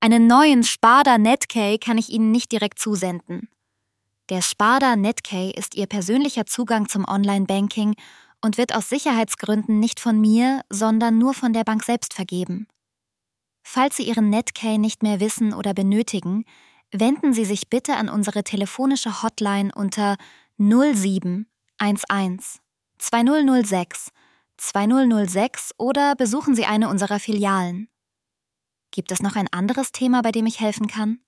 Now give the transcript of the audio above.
Einen neuen Sparda Netkey kann ich Ihnen nicht direkt zusenden. Der Sparda Netkey ist Ihr persönlicher Zugang zum Online-Banking und wird aus Sicherheitsgründen nicht von mir, sondern nur von der Bank selbst vergeben. Falls Sie Ihren Netkey nicht mehr wissen oder benötigen, wenden Sie sich bitte an unsere telefonische Hotline unter 0711 2006 2006 oder besuchen Sie eine unserer Filialen. Gibt es noch ein anderes Thema, bei dem ich helfen kann?